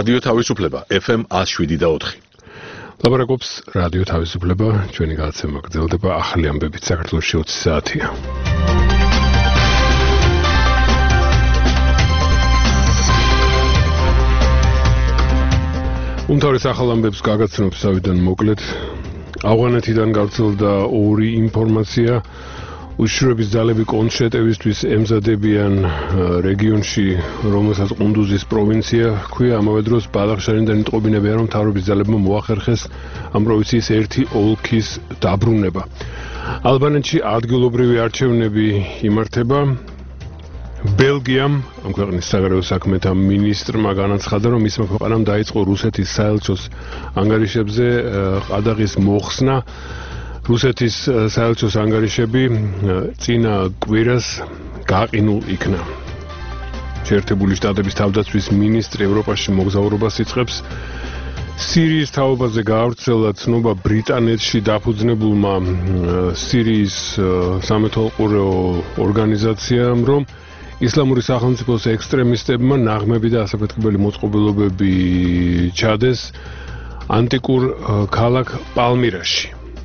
რადიო თავისუფლება FM 107.4. ლაპარაკობს რადიო თავისუფლება, ჩვენი გადაცემა გრძელდება ახალი ამბებით საქართველოში 20 საათია. უმთავრეს ახალ ამბებს გაგაცნობთ თავიდან მოკლედ. ავღანეთიდან გავრცელდა ორი ინფორმაცია. უშიშროების ძალები კონტრშეტევისთვის ემზადებიან რეგიონში, რომელსაც ყუნდუზის პროვინცია ჰქვია, ამავე დროს ბადახშანიდან იტყობინებიან, რომ მთავრობის ძალებმა მოახერხეს ამ პროვინციის ერთი ოლქის დაბრუნება. ალბანეთში ადგილობრივი არჩევნები იმართება. ბელგიამ, ამ ქვეყნის საგარეო საქმეთა მინისტრმა განაცხადა, რომ მისმა ქვეყანამ დაიწყო რუსეთის საელჩოს ანგარიშებზე ყადაღის მოხსნა. რუსეთის საელჩოს ანგარიშები წინა კვირას გაყინულ იქნა. შეერთებული შტატების თავდაცვის მინისტრი ევროპაში მოგზაურობას იწყებს. სირიის თაობაზე გაავრცელა ცნობა ბრიტანეთში დაფუძნებულმა სირიის სამეთვალყურეო ორგანიზაციამ, რომ ისლამური სახელმწიფოს ექსტრემისტებმა ნაღმები და ასაფეთქებელი მოწყობილობები ჩადეს ანტიკურ ქალაქ პალმირაში.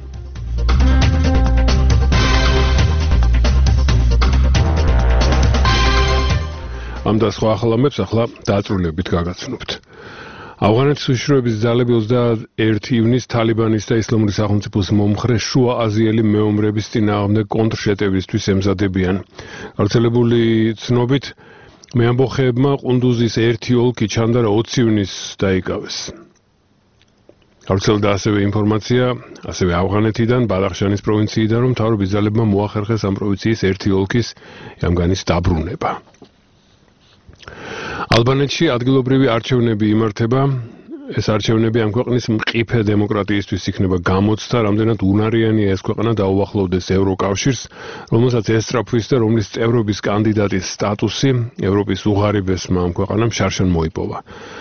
ამ და სხვა ახალ ამბებს ახლა დაწვრილებით გაგაცნობთ. ავღანეთის უშიშროების ძალები 21 ივნისს თალიბანის და ისლამური სახელმწიფოს მომხრე შუა აზიელი მეომრების წინააღმდეგ კონტრშეტევისთვის ემზადებიან. გავრცელებული ცნობით, მეამბოხეებმა ყუნდუზის ერთი ოლქი ჩანდარა 20 ივნისს დაიკავეს. გავრცელდა ასევე ინფორმაცია, ასევე ავღანეთიდან, ბადახშანის პროვინციიდან, რომ მთავრობის ძალებმა მოახერხეს ამ პროვინციის ერთი ოლქის იამგანის დაბრუნება. ალბანეთში ადგილობრივი არჩევნები იმართება. ეს არჩევნები ამ ქვეყნის მყიფე დემოკრატიისთვის იქნება გამოცდა, რამდენად უნარიანია ეს ქვეყანა დაუახლოვდეს ევროკავშირს, რომელსაც ესწრაფვის და რომლის წევრობის კანდიდატის სტატუსი ევროპის უღარიბესმა ამ ქვეყანამ შარშან მოიპოვა.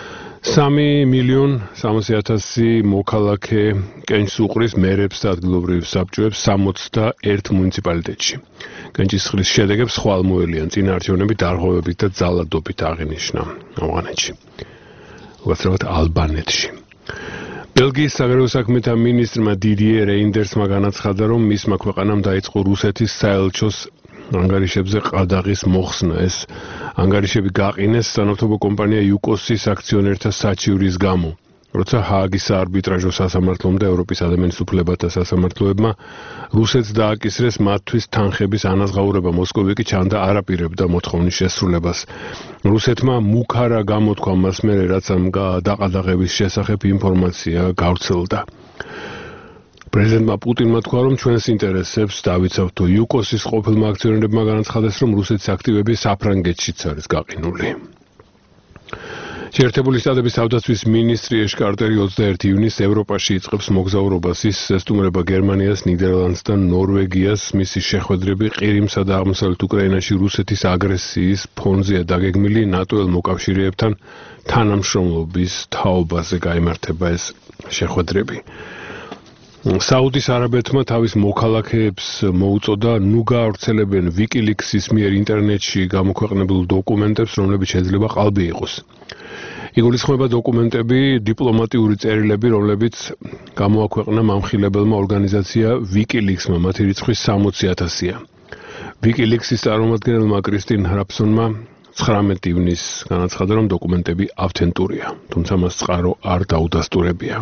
3,300,000 მოქალაქე კენჭს უყრის მერებს და ადგილობრივ საბჭოებს 61 მუნიციპალიტეტში. კენჭისყრის შედეგებს ხვალმოელიან წინა არჩევნები დარღვევებით და ძალადობით აღინიშნა ავღანეთში. უბრალოდ ალბანეთში. ბელგიის საგარეო საქმეთა მინისტრმა დიდიე რეინდერსმა განაცხადა, რომ მისმა ქვეყანამ დაიწყო რუსეთის საელჩოს ანგარიშებზე ყადაღის მოხსნა. ეს ანგარიშები გაყინეს სანავთობო კომპანია იუკოსის აქციონერთა საჩივრის გამო. როცა ჰააგის საარბიტრაჟო სასამართლომ და ევროპის ადამიანის უფლებათა სასამართლოებმა რუსეთს დააკისრეს მათთვის თანხების ანაზღაურება, მოსკოვი კი ჩანდა არაპირებდა მოთხოვნის შესრულებას. რუსეთმა მუქარა გამოთქვა მას მერე, რაც ამ დაყადაღების შესახებ ინფორმაცია გავრცელდა. პრეზიდენტმა პუტინმა თქვა, რომ ჩვენს ინტერესებს დავიცავთ თუ იუკოსის ყოფილმა აქციონერებმა განაცხადეს, რომ რუსეთის აქტივები საფრანგეთშიც არის გაყინული. შეერთებული შტატების თავდაცვის მინისტრი ეშ კარტერი 21 ივნისს ევროპაში იწყებს მოგზაურობას. ის ესტუმრება გერმანიას, ნიდერლანდს და ნორვეგიას. მისი შეხვედრები ყირიმსა და აღმოსავლეთ უკრაინაში რუსეთის აგრესიის ფონზეა დაგეგმილი. ნატოელ მოკავშირეებთან თანამშრომლობის თაობაზე გაიმართება ეს შეხვედრები. საუდის არაბეთმა თავის მოქალაქეებს მოუწოდა ნუ გაავრცელებენ ვიკილიქსის მიერ ინტერნეტში გამოქვეყნებულ დოკუმენტებს, რომლებიც შეიძლება ყალბი იყოს. იგულისხმება დოკუმენტები, დიპლომატიური წერილები, რომლებიც გამოაქვეყნა მამხილებელმა ორგანიზაცია ვიკილიქსმა, მათი რიცხვი 60,000-ია. ვიკილიქსის წარმომადგენელმა კრისტინ ჰრაფსონმა 19 ივნისს განაცხადა, რომ დოკუმენტები ავთენტურია, თუმცა მას წყარო არ დაუდასტურებია.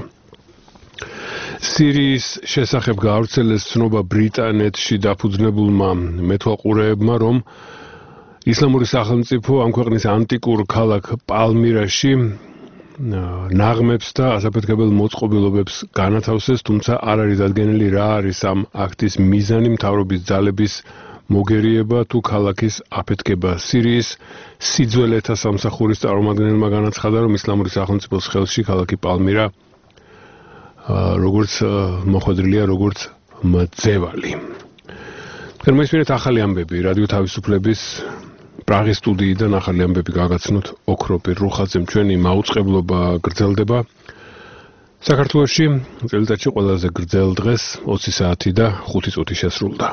სირიის შესახებ გაავრცელეს ცნობა ბრიტანეთში დაფუძნებულმა მეთვალყურეებმა, რომ ისლამური სახელმწიფო ამ ქვეყნის ანტიკურ ქალაქ პალმირაში ნაღმებს და ასაფეთქებელ მოწყობილობებს განათავსეს, თუმცა არ არის დადგენილი რა არის ამ აქტის მიზანი, მთავრობის ძალების მოგერიება თუ ქალაქის აფეთქება. სირიის სიძველეთა სამსახურის წარმომადგენელმა განაცხადა, რომ ისლამური სახელმწიფოს ხელში ქალაქი პალმირა როგორც მოხვედრილია როგორც მძევალი. თერმოისმენთ ახალი ამბები რადიო თავისუფლების პრაღის სტუდიიდან ახალი ამბები გაგაცნოთ ოქროპირ რუხაძემ. ჩვენი მაუწყებლობა გრძელდება. საქართველოში წელიწადში ყველაზე გრძელ დღეს 20 საათი და 5 წუთი შესრულდა.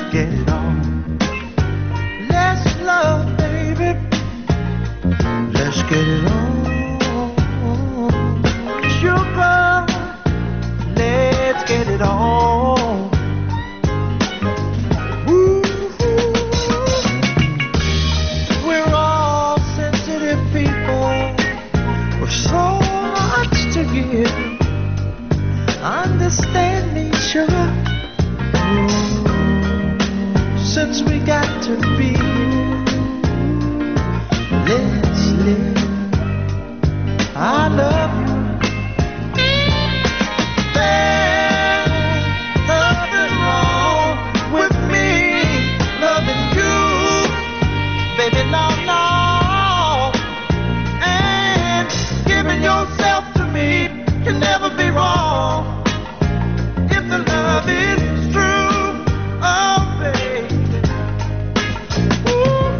get it on. Let's love, baby. Let's get it on. Sugar, let's get it on. Woo-hoo. We're all sensitive people with so much to give. Understand me, sugar. Since we got to be, let's live. I love you. There's nothing wrong with me loving you, baby. No, no. And giving yourself to me can never be wrong if the love is true. Oh, baby. Ooh.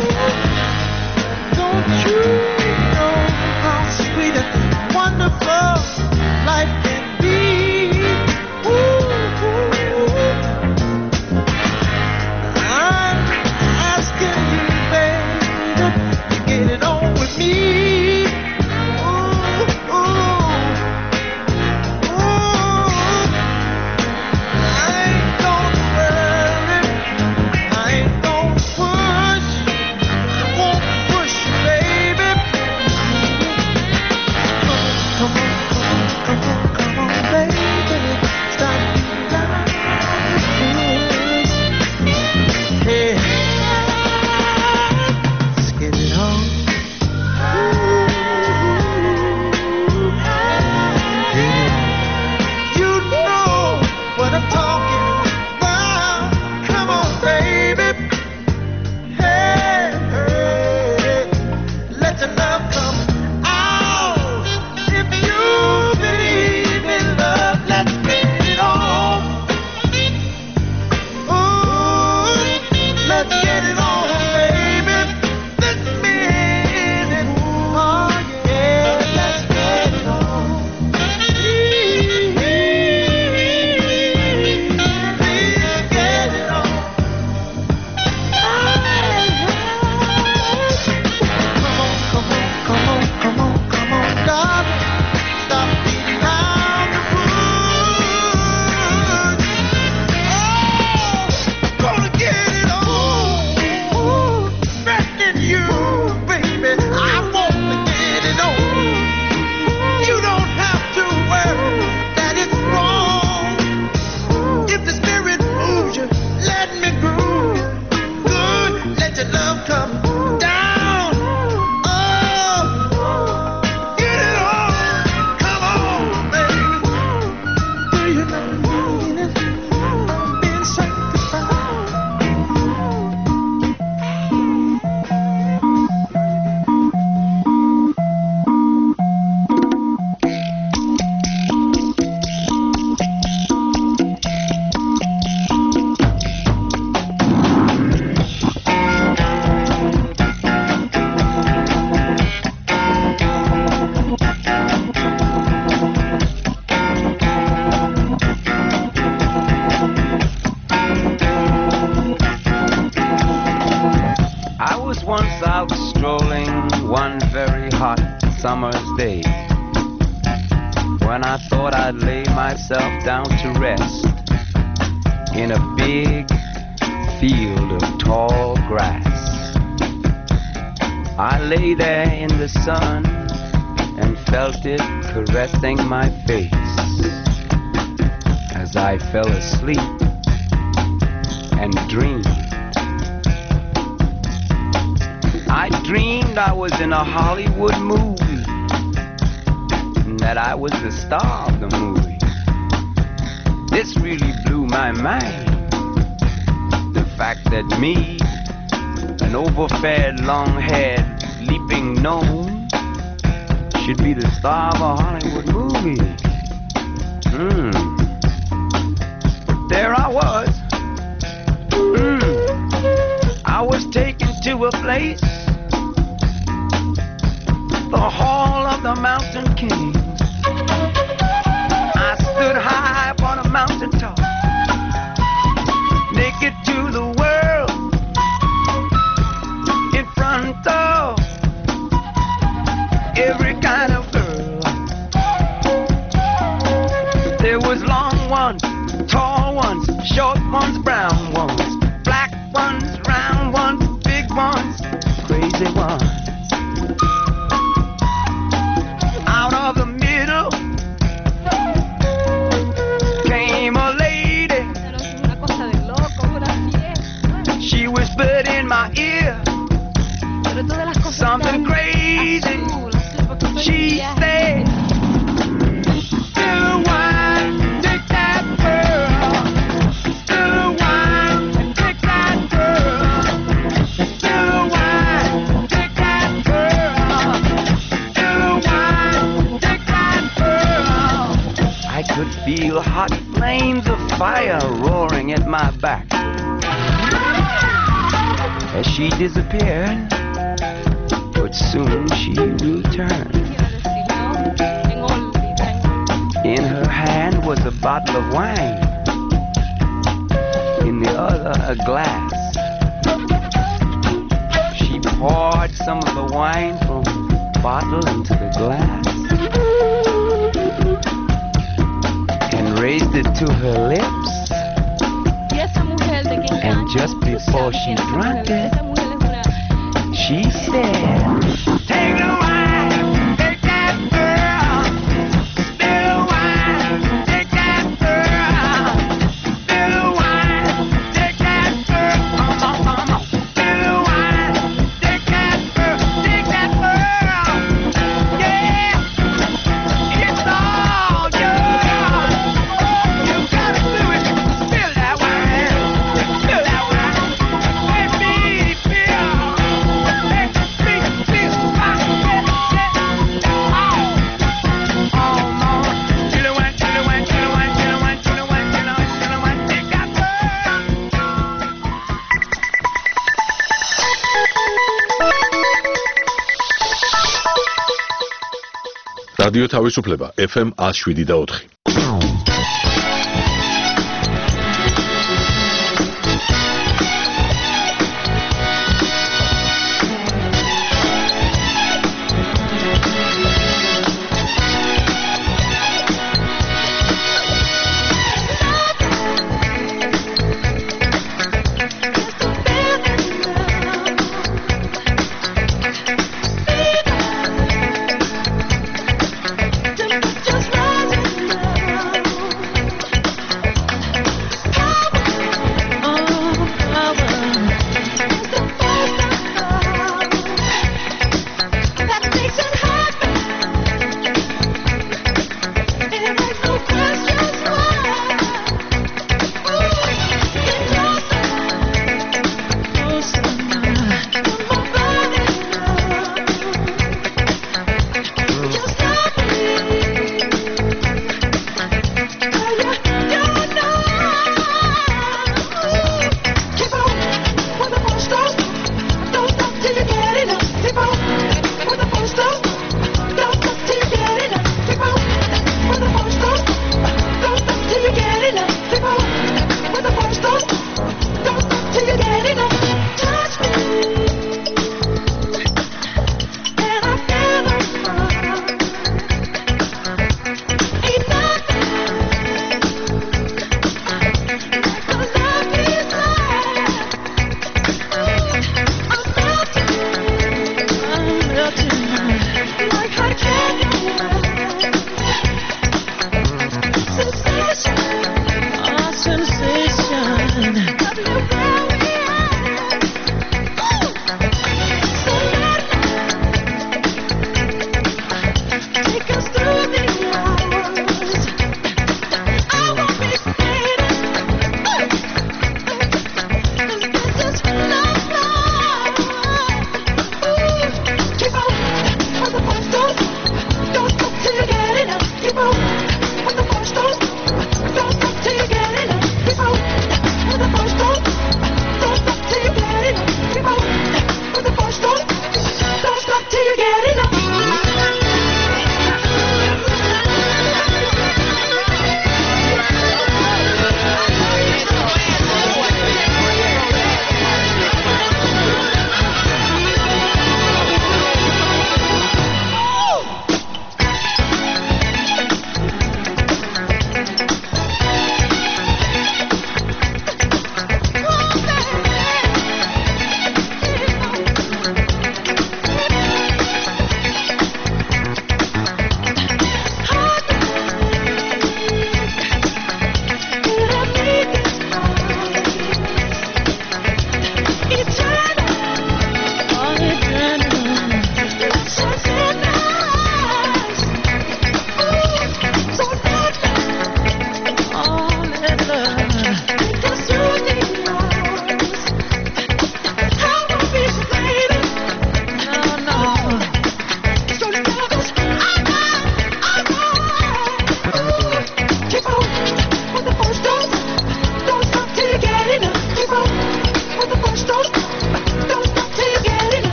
Don't you know how sweet and wonderful life can be? Ooh. I'm asking you, baby, to get it on with me. Ooh, ooh. I ain't gonna worry, I ain't gonna push, I won't push you, baby. Come on, come on, come on, baby. Stop being like this. Hey, let's get it on. You know what I'm talking about. Come on, baby. Hey, hey, let your love come out. If you believe in love, let's get it on. Ooh, let's get it on, baby. This minute. Oh, yeah, let's get it on. Please get it on. Come on, come on, come on, come on, darling. Stop beating around the bush. Oh, gonna get it on. Expecting you, baby. I want to get it on. You don't have to worry that it's wrong. If the spirit moves you, let me groove you. Good, let your love come down. Oh, get it on. Come on, baby. Do you know the meaning of being sanctified? I was once out strolling one very hot summer's day, when I thought I'd lay myself down to rest in a big field of tall grass. I lay there in the sun and felt it caressing my face as I fell asleep and dreamed. I dreamed I was in a Hollywood movie, and that I was the star of the movie. This really blew my mind. The fact that me, an overfed, long-haired, leaping gnome, should be the star of a Hollywood movie. But there I was. I was taken to a place, the Hall of the Mountain King. I stood high upon a mountain top, naked to ones, brown ones, black ones, round ones, big ones, crazy ones. Out of the middle came a lady. Una cosa de loco, una fiesta. She whispered in my ear Pero todas las cosas something tan crazy. azul, porque estoy She en viaje. said, "Still wine, take that girl. Still wine, take that girl. Still wine, take that girl. Still wine, take that girl." I could feel hot flames of fire roaring at my back. As she disappeared, but soon she returned. Quiero decir, ¿no? En olvidar. In her hand was a bottle of wine, in the other a glass. She poured some of the wine from the bottle into the glass and raised it to her lips. Y esa mujer de que And engaña, just tú before sabes she quién es esa drank mujer. it, Esa mujer es una... she said, "Take the wine, take that girl. Still wine, take that girl. Still wine, take that girl. Still wine, take that girl, take that girl. Yeah, it's all yours. You gotta do it. Spill that wine, spill that wine. Let me feel, let me feel my head. Oh, mama, you the one, you the one, you the one, you the one, you the one, you the one, you the one. Take that girl. რადიო თავისუფლება FM 107.4. Just rising up.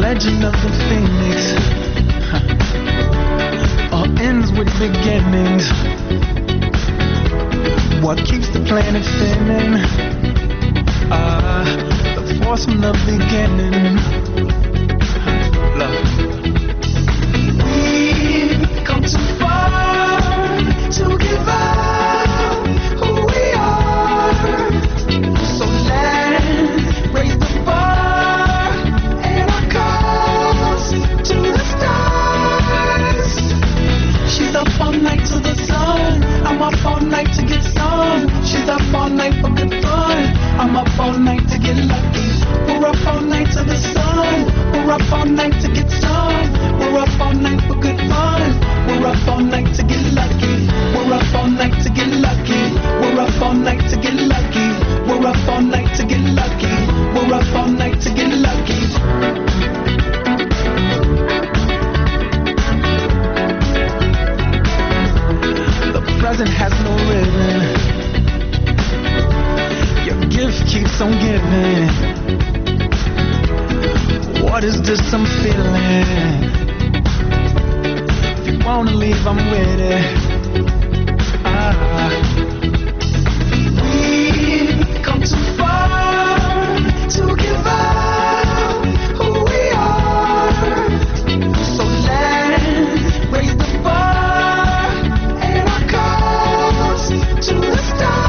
legend of the phoenix all ends with beginnings. What keeps the planet spinning? The force from the beginning. Love. We've come too far to give up who we are. So let's raise the bar and our cause to the stars. She's up all night to the sun. I'm up all night to get some. She's up all night for good fun. I'm up all night to get lucky. We're up all night to the sun. We're up all night to get some. We're up all night for good fun. We're up all night to get lucky. We're up all night to get lucky. We're up all night to get lucky. We're up all night to get lucky. We're up all night to get lucky. The present has no ribbon. Your gift keeps on giving. What is this I'm feeling? If you wanna leave, I'm with it. We've come too far to give up who we are. So let's raise the bar and our cause to the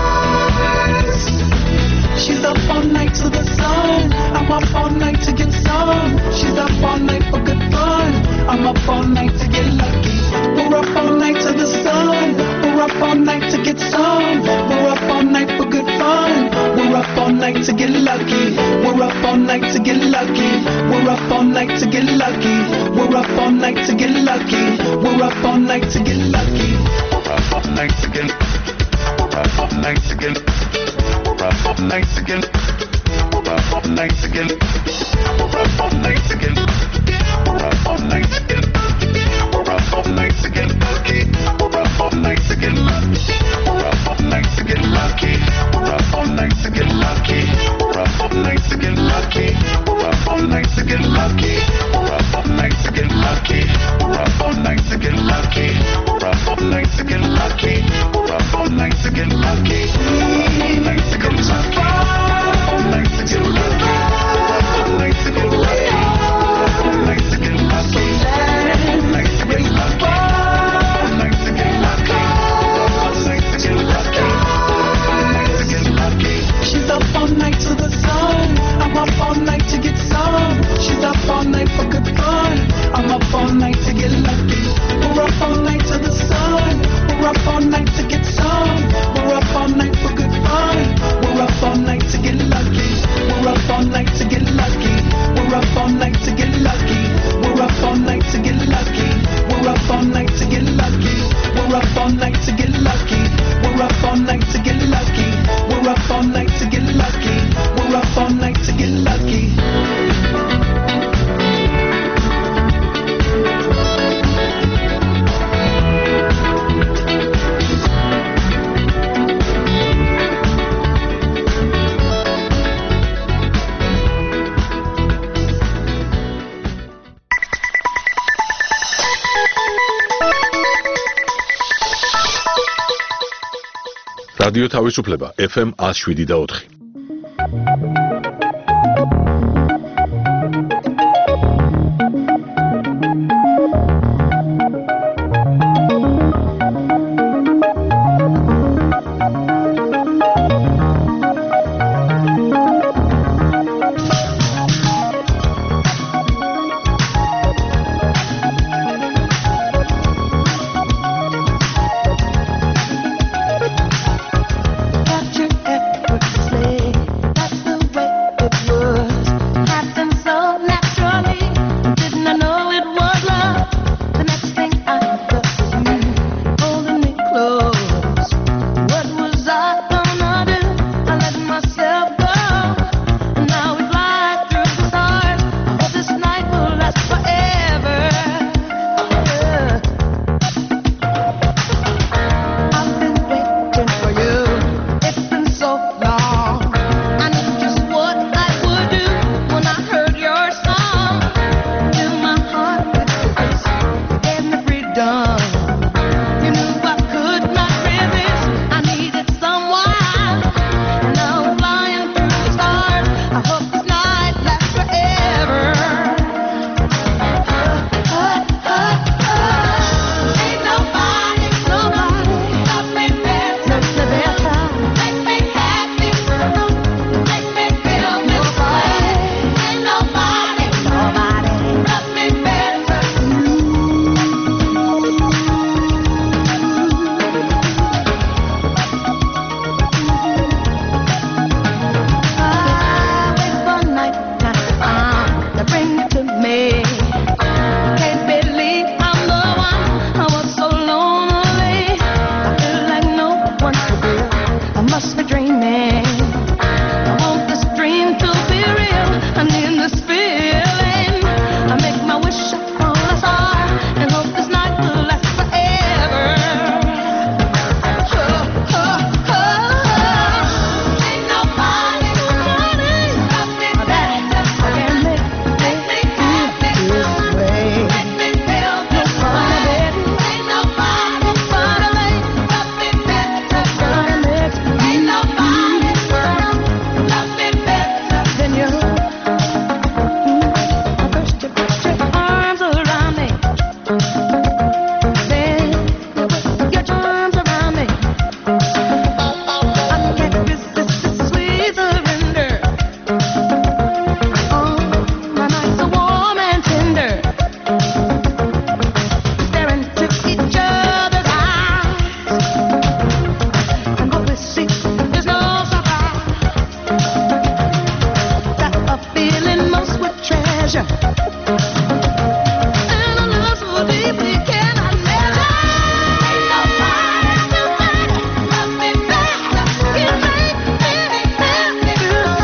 stars. She's up all night to the sun. I'm up all night to get some. She's up all night for good fun. I'm up all night to get lucky. We're up all night to the sun. We're up all night to get some. We're up all night for good fun. We're up all night to get lucky. We're up all night to get lucky. We're up all night to get lucky. We're up all night to get lucky. We're up all night to get lucky. We're up all night to get. We're up all night to get. We're up all night to get. We're up all night to get. We're up all night to get. We're up all night to get. We're up all night to get lucky. We're up all night to get lucky. We're up all night to get lucky. We're up all night to get lucky. We're up all night to get lucky. We're up all night to get lucky. We're up all night to get lucky. We're up all night to get lucky. We're up all night to get lucky. We're up all night to get lucky. We're up all night to get lucky. All night to get lucky. All night to get lucky. All night to get lucky. All night to get lucky. All night to get lucky. All night to get lucky. All night to get lucky. She's up all night to the sun. I'm up all night to get some. She's up all night for good fun. I'm up all night to get lucky. We're up all night to the sun. We're up all night to get some. We're up all night for good fun. We're up all night to get lucky. We're up all night to get lucky. We're up all night to get lucky. We're up all night to get lucky. We're up all night to get lucky. We're up all night to get lucky. We're up all night to get lucky. We're up all night to get lucky. We're up all night to get lucky. რადიო თავისუფლება FM 107.4. Capture effortlessly. must be dreaming. I want this dream to be real. I need this feeling. I make my wish upon a star and hope this night will last forever. Ain't nobody love me better. I can make me feel this way. Make me feel this way. Ain't nobody love me better. Ain't nobody love me better than you. First you put your arms around me, then you put your arms around me. I can't resist this sweet surrender. Oh, my nights are warm and tender, staring into each other's eyes, and what we see is no surprise. That a feeling most would treasure, and a love so deep we cannot measure. Ain't nobody love me better. You make me feel this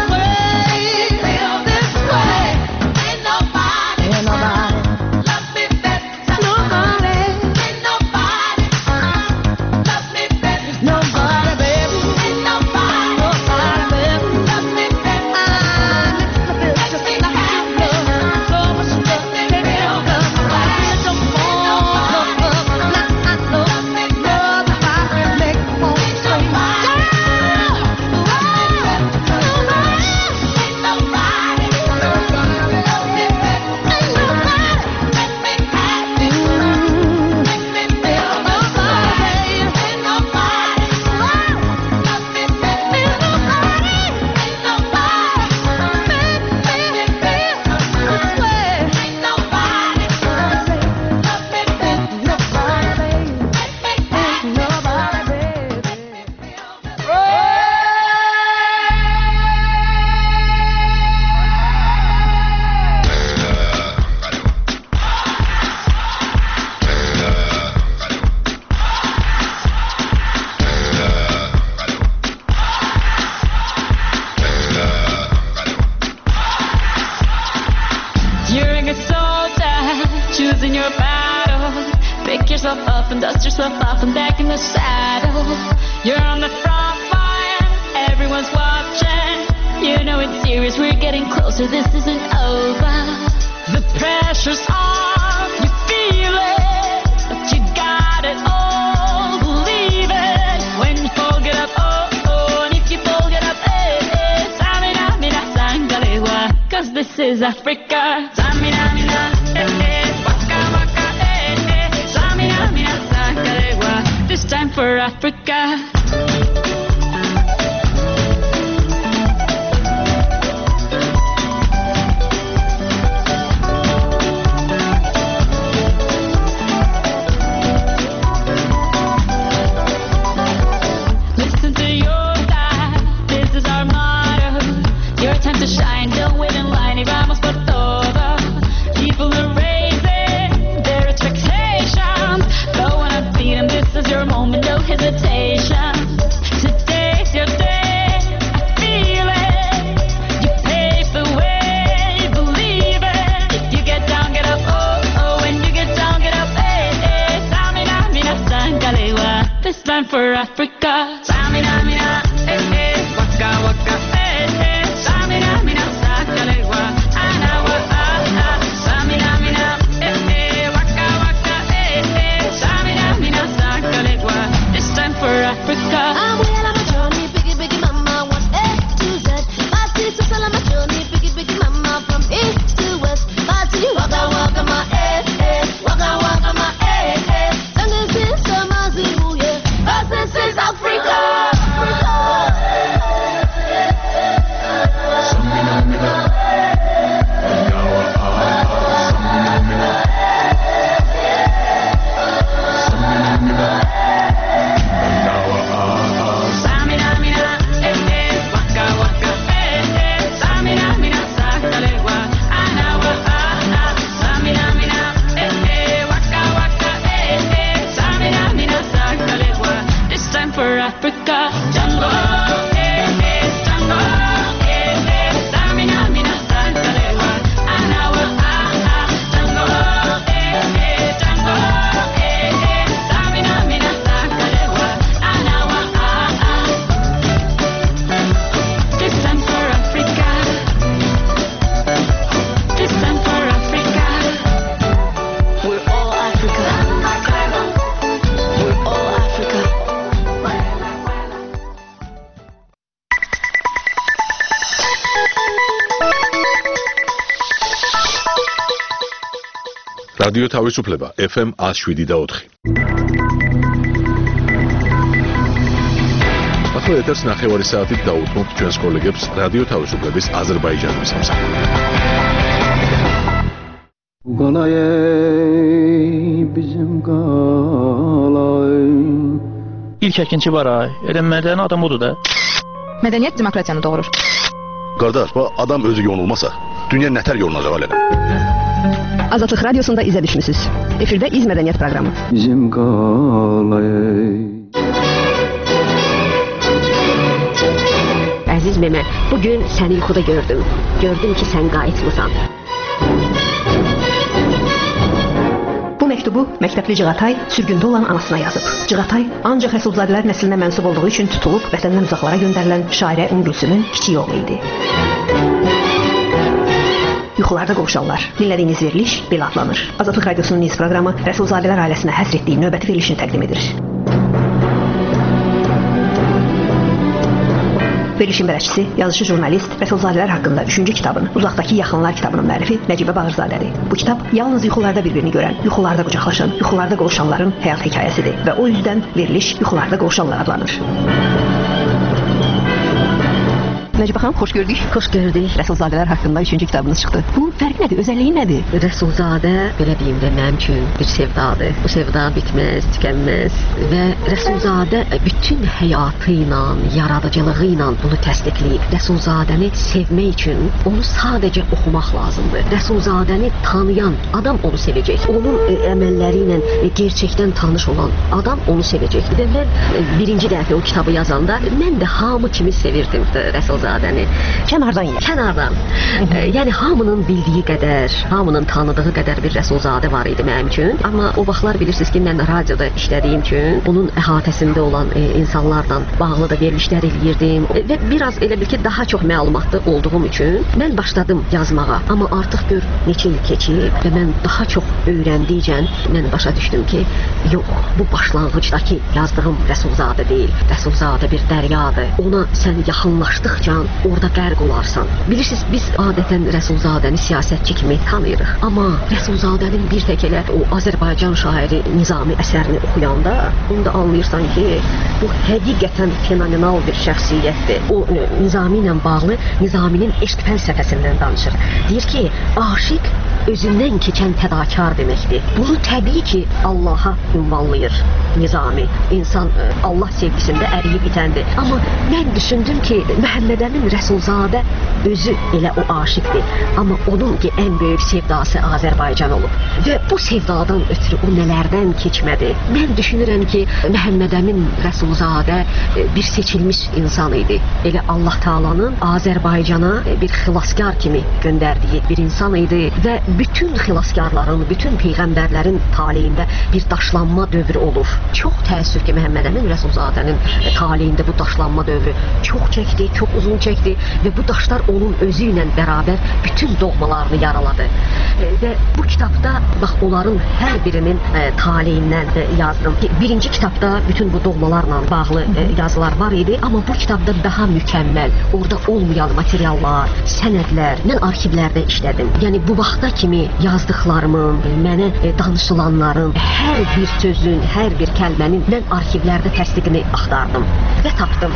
way. Ain't nobody love me better. Nobody. Ain't nobody love me better. Nobody, baby. Ain't nobody baby. Love me better. Makes me feel just like love. So much love, baby. Love me so more. Love, not I know. Love me better. Love I make more scream. You're a good soldier, choosing your battle. Pick yourself up and dust yourself off and back in the saddle. You're on the front line, everyone's watching. You know it's serious, we're getting closer, this isn't over. The pressure's on, you feel it, but you got it all, believe it. When you fall, get up, oh, oh, and if you fall, get up, eh, eh. Samina, mina, sangalewa, 'cause this is Africa. Samina, mina, eh, eh, waka, waka, eh, eh. Samina, mina, sangalewa, this time for Africa. Listen to your God, this is our motto. Your time to shine, don't wait in line, y vamos por todo. People are raising their expectations. Go on and beat 'em, this is your moment, no hesitation. Today's your day, I feel it. You pave the way, believe it. If you get down, get up, oh, oh. When you get down, get up, eh, eh. Samina, mina, sangalewa, this time for Africa. Samina, mina, eh, eh. Waka, waka, eh, eh. Samina, mina, sangalewa, anawa, ah, ah. Samina, mina, eh, eh. Waka, waka, eh, eh. Samina, mina, sangalewa, this time for Africa. I'm well on my journey, biggie, biggie mama, one A to Z. My sister's all on my journey, biggie, biggie mama, from east to west. My city, waka, waka, my eh, waka, waka, my eh. Sangin' sister, my zibu, yeah. This is Africa. რადიო თავისუფლება FM 107.4. ახლა ეთერს ნახევარი საათით დაუთმობთ ჩვენს კოლეგებს რადიო თავისუფლების აზერბაიჯანის სამსახურში. İlk əkinçi var ay. Elə mədəni adam odur da. Mədəniyyət demokratiyanı doğurur. Qardaş, bu adam özü yonulmasa, dünya nətər yolunacaq hələ? Azadlıq radiosunda izə düşmüsüz. Efirdə İz Mədəniyyət proqramı. Bizim qalay. Əziz Memə, bugün səni yuxuda gördüm. Gördüm ki, sən qayıtmısan. Bu məktubu məktəbli Cığatay sürgündə olan anasına yazıb. Cığatay ancaq Rəsulzadələr nəslinə mənsub olduğu üçün tutulub vətəndən uzaqlara göndərilən şairə Gülsümün kiçik oğlu idi. Yuxularda qovuşanlar. Dinlədiyiniz veriliş belə adlanır. Azadlıq radiosunun Niz proqramı Rəsulzadələr ailəsinə həsr etdiyi növbəti verilişini təqdim edir. Verilişin bələdçisi, yazıcı jurnalist Rəsulzadələr haqqında 3-cü kitabın, Uzaqdakı Yaxınlar kitabının müəllifi Nəcibə Bağırzadədir. Bu kitab yalnız yuxularda bir-birini görən, yuxularda qucaqlaşan, yuxularda qovuşanların həyat hekayəsidir və o yüzdən veriliş yuxularda qovuşanlar adlanır. Nəcibə xanım, xoş gördük. Xoş gördük. Rəsulzadələr haqqında 3-cü kitabınız çıxdı. Bunun fərqi nədir? Özəlliyi nədir? Rəsulzadə, belə deyim də, mənim üçün bir sevdadır. Bu sevda bitməz, tükənməz və Rəsulzadə bütün həyatı ilə, yaradıcılığı ilə bunu təsdiqləyib. Rəsulzadəni sevmək üçün onu sadəcə oxumaq lazımdır. Rəsulzadəni tanıyan adam onu sevəcək. Onun əməlləri ilə gerçəkdən tanış olan adam onu sevəcək. Və mən birinci dəfə o kitabı yazanda mən də hamı kimi sevirdim Rəsulzadəni. Kənardan yer. Kənardan. Yəni hamının bildiyi qədər, hamının tanıdığı qədər bir Rəsulzadə var idi mənim üçün. Amma o vaxtlar bilirsiniz ki, mən radioda işlədiyim üçün onun əhatəsində olan insanlarla bağlı da verilişlər eləyirdim və biraz elə bil ki, daha çox məlumatlı olduğum üçün mən başladım yazmağa. Amma artıq gör neçə il keçib və mən daha çox öyrəndikcə mən başa düşdüm ki, yox, bu başlanğıcdakı yazdığım Rəsulzadə deyil. Rəsulzadə bir dəryadır. Ona sən yaxınlaşdıqca orada qərq olarsan. Bilirsiniz, biz adətən Rəsulzadəni siyasətçi kimi tanıyırıq. Amma Rəsulzadənin bir tək elə o Azərbaycan şairi Nizami əsərini oxuyanda onu da anlayırsan ki, bu həqiqətən fenomenal bir şəxsiyyətdir. O Nizami ilə bağlı Nizaminin eşq fəlsəfəsindən danışır. Deyir ki, aşiq özündən keçən fədakar deməkdir. Bunu təbii ki, Allaha ünvanlayır Nizami. İnsan Allah sevgisində əriyib itəndir. Amma mən düşündüm ki, Məhəmmədəmin Rəsulzadə özü elə o aşiqdir. Amma onun ki, ən böyük sevdası Azərbaycan olub. Və bu sevdadan ötürü o nələrdən keçmədi. Mən düşünürəm ki, Məhəmmədəmin Rəsulzadə bir seçilmiş insan idi. Elə Allah Taala'nın Azərbaycana bir xilaskar kimi göndərdiyi bir insan idi və bütün xilaskarların, bütün peyğəmbərlərin taleyində bir daşlanma dövrü olur. Çox təəssüf ki, Məhəmmədəmin Rəsulzadənin taleyində bu daşlanma dövrü çox çəkdi, çox uzun çəkdi və bu daşlar onun özü ilə bərabər bütün doğmalarını yaraladı. Və bu kitabda bax onların hər birinin taleyindən yazdım. Birinci kitabda bütün bu doğmalarla bağlı yazılar var idi, amma bu kitabda daha mükəmməl, orada olmayan materiallar, sənədlər, mən arxivlərdə işlədim. Yəni bu vaxta kimi yazdıqlarımın, mənə danışılanların, hər bir sözün, hər bir kəlmənin mən arxivlərdə təsdiqini axtardım və tapdım.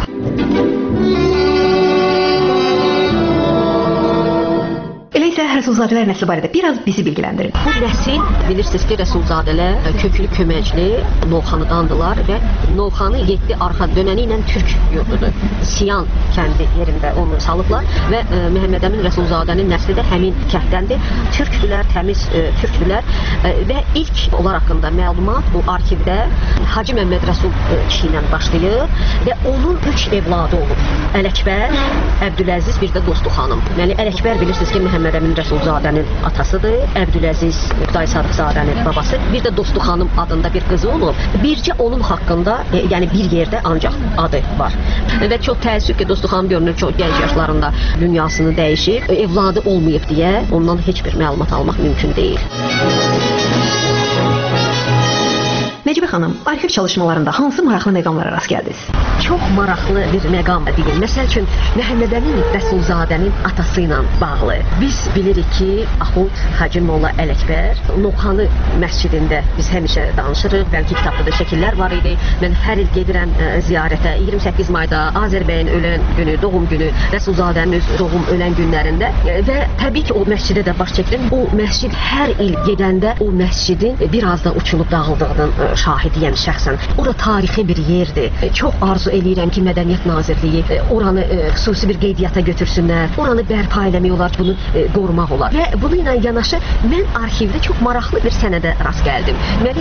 Elə isə Rəsulzadələr nəsli barədə biraz bizi bilgiləndirin. Bu nəsil, bilirsiniz ki, Rəsulzadələr köklü köməkli Novxanıdandılar və Novxanı 7 arxa dönəni ilə türk yurdudur. Siyan kəndi yerində onu salıblar və Məhəmmədəmin Rəsulzadənin nəsli də həmin kənddəndir. Türkdülər, təmiz türkdülər və ilk onlar haqqında məlumat bu arxivdə Hacı Məmməd Rəsul kişi ilə başlayır və onun 3 evladı olub. Ələkbər, Əbdüləziz, bir də Dostu xanım. Yəni Ələkbər bilirsiniz ki, Məhəmmədəmin Rəsulzadənin atasıdır, Əbdüləziz Qüday Sadıqzadənin babası, bir də Dostu xanım adında bir qızı olub. Bircə onun haqqında, yəni bir yerdə ancaq adı var. Və çox təəssüf ki, Dostu xanım görünür çox gənc yaşlarında dünyasını dəyişib, evladı olmayıb deyə ondan heç bir məlumat almaq mümkün deyil. Nəcibə xanım, arxiv çalışmalarında hansı maraqlı məqamlara rast gəldiniz? Çox maraqlı bir məqam deyil. Məsəl üçün Məhəmməd Əmin Rəsulzadənin atası ilə bağlı. Biz bilirik ki, Axund Hacı Molla Ələkbər Novxanı məscidində biz həmişə danışırıq. Bəlkə kitabda da şəkillər var idi. Mən hər il gedirəm ziyarətə. 28 mayda Azərbəyin ölən günü, doğum günü, Rəsulzadənin öz doğum ölən günlərində və təbii ki, o məscidə də baş çəkdim. O məscid hər il gedəndə o məscidin biraz da uçulub dağıldığının şahidiyəm şəxsən. Ora tarixi bir yerdir. Çox arzu eləyirəm ki, Mədəniyyət Nazirliyi oranı xüsusi bir qeydiyyata götürsünlər. Oranı bərpa eləmək olar, bunu qorumaq olar. Və bununla yanaşı mən arxivdə çox maraqlı bir sənədə rast gəldim. Deməli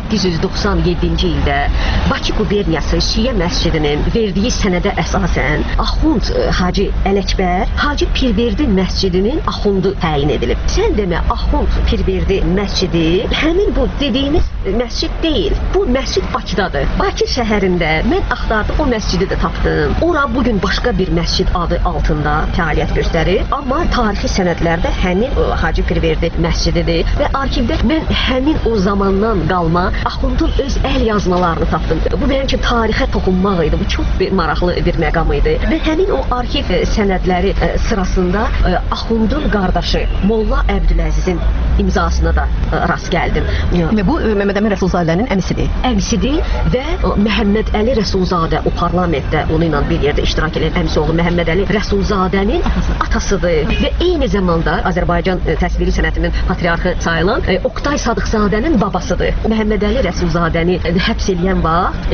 1897-ci ildə Bakı quberniyası Şiə məscidinin verdiyi sənədə əsasən Axund Hacı Ələkbər Hacı Pirverdi məscidinin axundu təyin edilib. Sən demə, Axund Pirverdi məscidi həmin bu dediyiniz məscid deyil. Bu məscid Bakıdadır. Bakı şəhərində mən axtardım, o məscidi də tapdım. Ora bugün başqa bir məscid adı altında fəaliyyət göstərir. Amma tarixi sənədlərdə həmin Hacı Pirverdi məscididir və arxivdə mən həmin o zamandan qalma Axundun öz əl yazmalarını tapdım. Bu mənim üçün tarixə toxunmaq idi. Bu çox maraqlı bir məqam idi. Və həmin o arxiv sənədləri sırasında Axundun qardaşı Molla Əbdüləzizin imzasına da rast gəldim. Və bu Məhəmməd Əmin Rəsulzadənin əmisidir. Əmisidir və Məhəmməd Əli Rəsulzadə o parlamentdə onu ilə bir yerdə iştirak edən əmisi oğlu Məhəmməd Əli Rəsulzadənin atasıdır və eyni zamanda Azərbaycan təsviri sənətinin patriarxı sayılan Oqtay Sadıqzadənin babasıdır. Məhəmməd Əli Rəsulzadəni həbs eləyən vaxt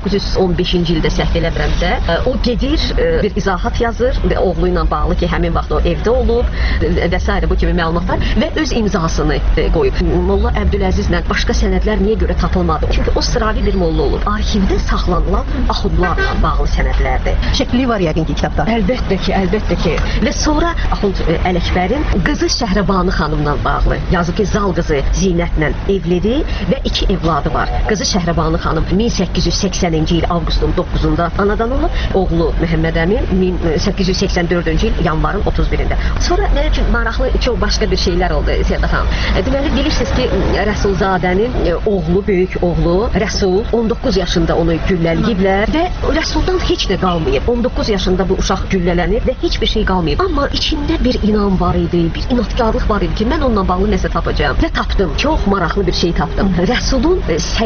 1915-ci ildə səhv eləmirəmsə o gedir bir izahat yazır və oğlu ilə bağlı ki, həmin vaxt o evdə olub və s. bu kimi məlumatlar və öz imzasını qoyub. Molla Əbdüləzizlə başqa sənədlər niyə görə tapılmadı? Çünki o sıravi bir molla olub. Arxivdə saxlanılan axundlarla bağlı sənədlərdir. Şəkli var yəqin ki, kitabda. Əlbəttə ki. Və sonra Axund Ələkbərin qızı Şəhrəbanu xanımla bağlı yazıb ki, zal qızı Zinətlə evlidir və 2 evladı var. Qızı Şəhrəbanu xanım 1880-ci il avqustun 9-da anadan olub, oğlu Məhəmməd Əmin 1884-cü il yanvarın 31-də. Sonra mənim üçün maraqlı çox başqa bir şeylər oldu Sevda xanım. Deməli, bilirsiniz ki, Rəsulzadənin oğlu, böyük oğlu Rəsul 19 yaşında onu güllələyiblər və Rəsuldan heç nə qalmayıb. 19 yaşında bu uşaq güllələnib və heç bir şey qalmayıb. Amma içində bir inan var idi, bir inatkarlıq var idi ki, mən onunla bağlı nəsə tapacağam. Və tapdım. Çox maraqlı bir şey tapdım. Rəsulun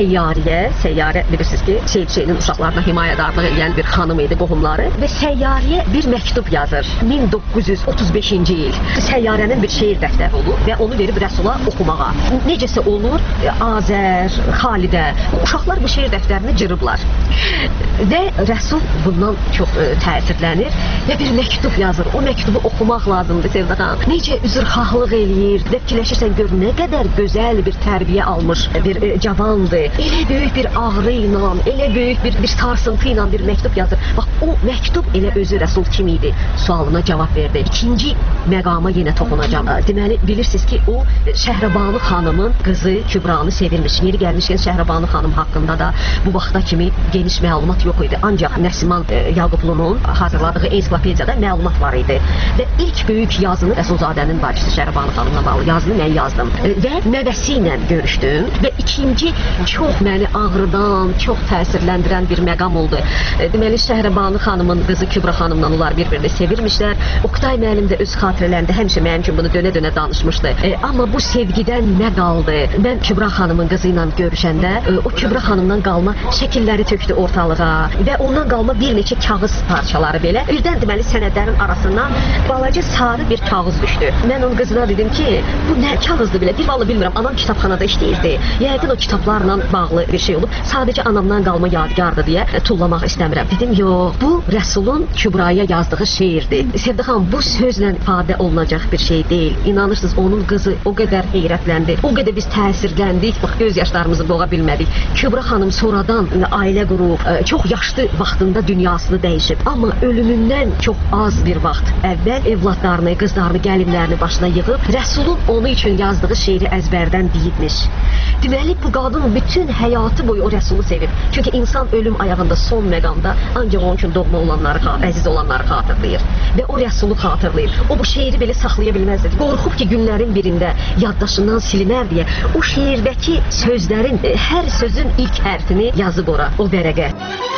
Səyyarə bilirsiniz ki, Seyid Hüseynin uşaqlarına himayədarlıq edən bir xanım idi, qohumları və Səyyarəyə bir məktub yazır. 1935-ci il. Səyyarənin bir şeir dəftəri olur və onu verib Rəsula oxumağa. Necəsə olur, Azər, Xalidə, uşaqlar bu şeir dəftərini cırıblar. Və Rəsul bundan çox təsirlənir və bir məktub yazır. O məktubu oxumaq lazımdır Sevda xanım. Necə üzrxahlıq eləyir və fikirləşirsən gör nə qədər gözəl bir tərbiyə almış bir cavandır. Elə böyük bir ağrı ilə, elə böyük bir sarsıntı ilə bir məktub yazır. Bax, o məktub elə özü Rəsul kim idi sualına cavab verdi. İkinci məqama yenə toxunacağam. Deməli, bilirsiniz ki, o Şəhrəbanu xanımın qızı Kübranı sevirmiş. Yeri gəlmişkən Şəhrəbanu xanım haqqında da bu vaxta kimi geniş məlumat yox idi. Ancaq Nəsiman Yaqublunun hazırladığı ensiklopediyada məlumat var idi. Və ilk böyük yazını Rəsulzadənin bacısı Şəhrəbanu xanımla bağlı yazını mən yazdım. Və nəvəsi ilə görüşdüm və ikinci çox məni ağrıdan, çox təsirləndirən bir məqam oldu. Deməli, Şəhrəbanu xanımın qızı Kübra xanımla onlar bir-birini sevirmişlər. Oqtay müəllim də öz xatirələrində həmişə mənim üçün bunu dönə-dönə danışmışdı. Amma bu sevgidən nə qaldı? Mən Kübra xanımın qızı ilə görüşəndə o Kübra xanımdan qalma şəkilləri tökdü ortalığa və ondan qalma bir neçə kağız parçaları belə. Birdən deməli sənədlərin arasından balaca sarı bir kağız düşdü. Mən onun qızına dedim ki, bu nə kağızdır belə? Bir vallahi bilmirəm. Anam kitabxanada işləyirdi. Yəqin o kitablarla bağlı bir şey olub. Sadəcə anamdan qalma yadigardır deyə tullamaq istəmirəm. Dedim, yox, bu Rəsulun Kübraya yazdığı şeirdir. Sevda xanım, bu sözlə ifadə olunacaq bir şey deyil. İnanırsınız, onun qızı o qədər heyrətləndi, o qədər biz təsirləndik, bax, göz yaşlarımızı boğa bilmədik. Kübra xanım sonradan ailə qurub, çox yaşlı vaxtında dünyasını dəyişib. Amma ölümündən çox az bir vaxt əvvəl evladlarını, qızlarını, gəlinlərini başına yığıb, Rəsulun onu üçün yazdığı şeiri əzbərdən deyibmiş. Deməli, bu qadın bütün həyatı boyu o Rəsulu sevib. Çünki insan ölüm ayağında son məqamda ancaq onun üçün doğma olanları, əziz olanları xatırlayır. Və o Rəsulu xatırlayır. O bu şeiri belə saxlaya bilməzdi. Qorxub ki, günlərin birində yaddaşından silinər deyə o şeirdəki sözlərin hər sözün ilk hərfini yazıb ora, o vərəqə.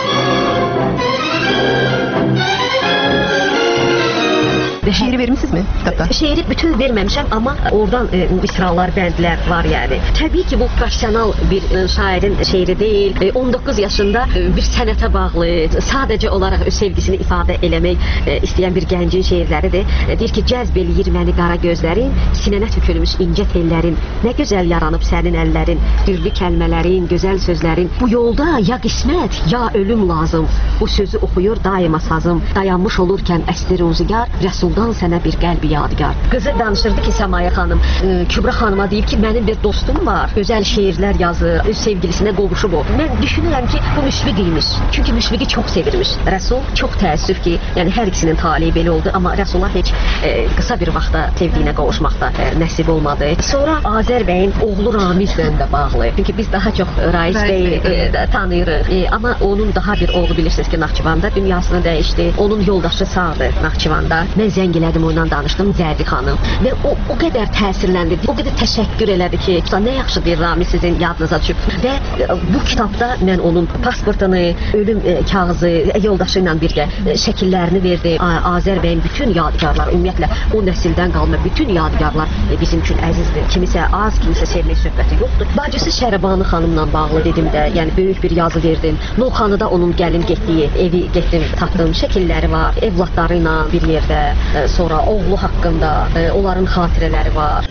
Şiiri vermişsiniz mi kitabda? Şiiri bütün verməmişəm, amma oradan misralar, bəndlər var yəni. Təbii ki, bu professional bir şairin şeiri deyil. 19 yaşında bir sənətə bağlı, sadəcə olaraq öz sevgisini ifadə eləmək istəyən bir gəncin şeirləridir. Deyir ki, cəzb eləyir məni qara gözlərin, sinənə tökülmüş incə tellərin, nə gözəl yaranıb sənin əllərin, dürlü kəlmələrin, gözəl sözlərin. Bu yolda ya qismət, ya ölüm lazım. Bu sözü oxuyur daima sazım. Dayanmış olurkən əsli ruzigar, Rəsuldan sənə bir qəlbi yadigar. Qızı danışırdı ki, Səmaya xanım, Kübra xanıma deyib ki, mənim bir dostum var, gözəl şeirlər yazır, öz sevgilisinə qovuşub o. Mən düşünürəm ki, bu Müşfiq imiş. Çünki Müşfiqi çox sevirmiş. Rəsul çox təəssüf ki, yəni hər ikisinin taliyi belə oldu, amma Rəsula heç qısa bir vaxtda sevdiyinə qovuşmaqda nəsib olmadı. Sonra Azər bəyin oğlu Ramizlə də bağlı. Çünki biz daha çox Rais bəyi tanıyırıq. Amma onun daha bir oğlu bilirsiniz ki, Naxçıvanda dünyasını dəyişdi. Onun yoldaşı sağdır Naxçıvanda. Mən zəng elədim, ondan danışdım, Zərdi xanım. Və o qədər təsirləndi, o qədər təşəkkür elədi ki, nə yaxşı deyir Ramiz sizin yadınıza düşüb. Və bu kitabda mən onun pasportunu, ölüm kağızı, yoldaşı ilə birgə şəkillərini verdi. Azər bəyin bütün yadigarlar, ümumiyyətlə o nəsildən qalma bütün yadigarlar bizim üçün əzizdir. Kimisə az, kimisə sevmək söhbəti yoxdur. Bacısı Şərəbanı xanımla bağlı dedim də, yəni böyük bir yazı verdim. Novxanıda onun gəlin getdiyi evi getdim, tapdım, şəkilləri var, evladları ilə bir yerdə. Sonra oğlu haqqında onların xatirələri var.